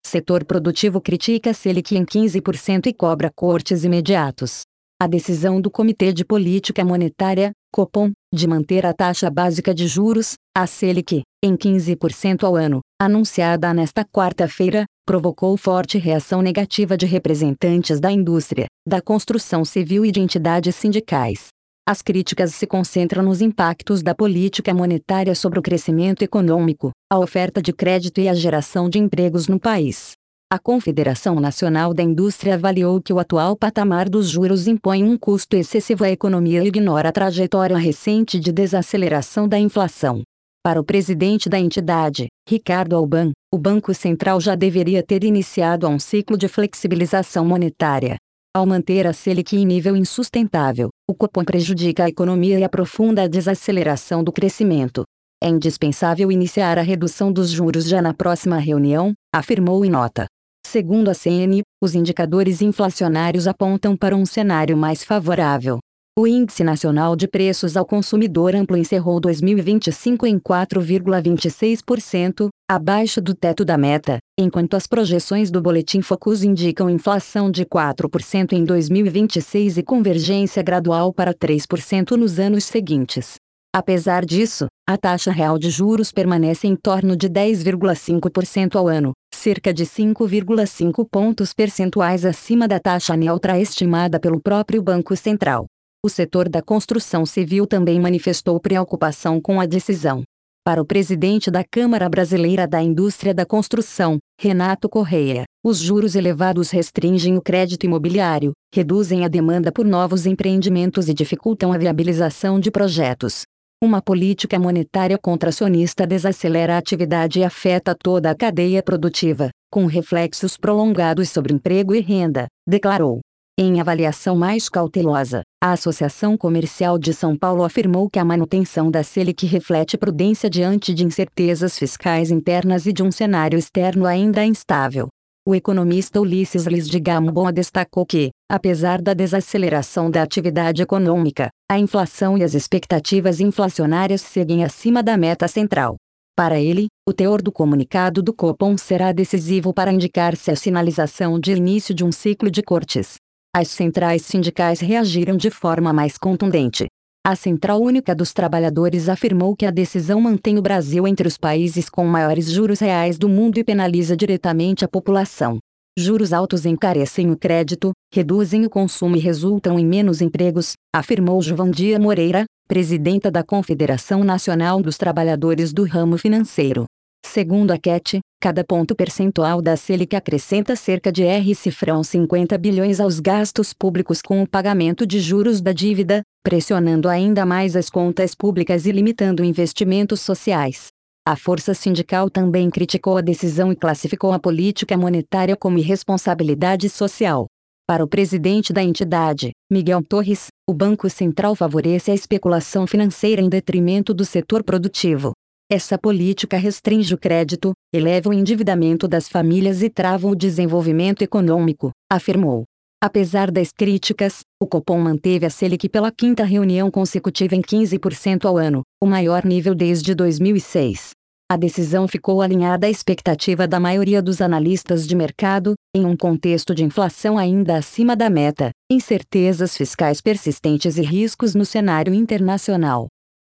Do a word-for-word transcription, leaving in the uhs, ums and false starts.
Setor produtivo critica Selic em quinze por cento e cobra cortes imediatos. A decisão do Comitê de Política Monetária, Copom, de manter a taxa básica de juros, a Selic, em quinze por cento ao ano, anunciada nesta quarta-feira, provocou forte reação negativa de representantes da indústria, da construção civil e de entidades sindicais. As críticas se concentram nos impactos da política monetária sobre o crescimento econômico, a oferta de crédito e a geração de empregos no país. A Confederação Nacional da Indústria avaliou que o atual patamar dos juros impõe um custo excessivo à economia e ignora a trajetória recente de desaceleração da inflação. Para o presidente da entidade, Ricardo Alban, o Banco Central já deveria ter iniciado um ciclo de flexibilização monetária. Ao manter a Selic em nível insustentável, o Copom prejudica a economia e aprofunda a desaceleração do crescimento. É indispensável iniciar a redução dos juros já na próxima reunião, afirmou em nota. Segundo a C N, os indicadores inflacionários apontam para um cenário mais favorável. O Índice Nacional de Preços ao Consumidor Amplo encerrou dois mil e vinte e cinco em quatro vírgula vinte e seis por cento, abaixo do teto da meta, enquanto as projeções do Boletim Focus indicam inflação de quatro por cento em dois mil e vinte e seis e convergência gradual para três por cento nos anos seguintes. Apesar disso, a taxa real de juros permanece em torno de dez vírgula cinco por cento ao ano, cerca de cinco vírgula cinco pontos percentuais acima da taxa neutra estimada pelo próprio Banco Central. O setor da construção civil também manifestou preocupação com a decisão. Para o presidente da Câmara Brasileira da Indústria da Construção, Renato Correia, os juros elevados restringem o crédito imobiliário, reduzem a demanda por novos empreendimentos e dificultam a viabilização de projetos. Uma política monetária contracionista desacelera a atividade e afeta toda a cadeia produtiva, com reflexos prolongados sobre emprego e renda, declarou. Em avaliação mais cautelosa, a Associação Comercial de São Paulo afirmou que a manutenção da Selic reflete prudência diante de incertezas fiscais internas e de um cenário externo ainda instável. O economista Ulisses Liz de Gamboa destacou que, apesar da desaceleração da atividade econômica, a inflação e as expectativas inflacionárias seguem acima da meta central. Para ele, o teor do comunicado do Copom será decisivo para indicar se a sinalização de início de um ciclo de cortes. As centrais sindicais reagiram de forma mais contundente. A Central Única dos Trabalhadores afirmou que a decisão mantém o Brasil entre os países com maiores juros reais do mundo e penaliza diretamente a população. Juros altos encarecem o crédito, reduzem o consumo e resultam em menos empregos, afirmou Juvandia Moreira, presidenta da Confederação Nacional dos Trabalhadores do Ramo Financeiro. Segundo a C E T, cada ponto percentual da Selic acrescenta cerca de R$ cinquenta bilhões aos gastos públicos com o pagamento de juros da dívida, pressionando ainda mais as contas públicas e limitando investimentos sociais. A força sindical também criticou a decisão e classificou a política monetária como irresponsabilidade social. Para o presidente da entidade, Miguel Torres, o Banco Central favorece a especulação financeira em detrimento do setor produtivo. Essa política restringe o crédito, eleva o endividamento das famílias e trava o desenvolvimento econômico, afirmou. Apesar das críticas, o Copom manteve a Selic pela quinta reunião consecutiva em quinze por cento ao ano, o maior nível desde dois mil e seis. A decisão ficou alinhada à expectativa da maioria dos analistas de mercado, em um contexto de inflação ainda acima da meta, incertezas fiscais persistentes e riscos no cenário internacional.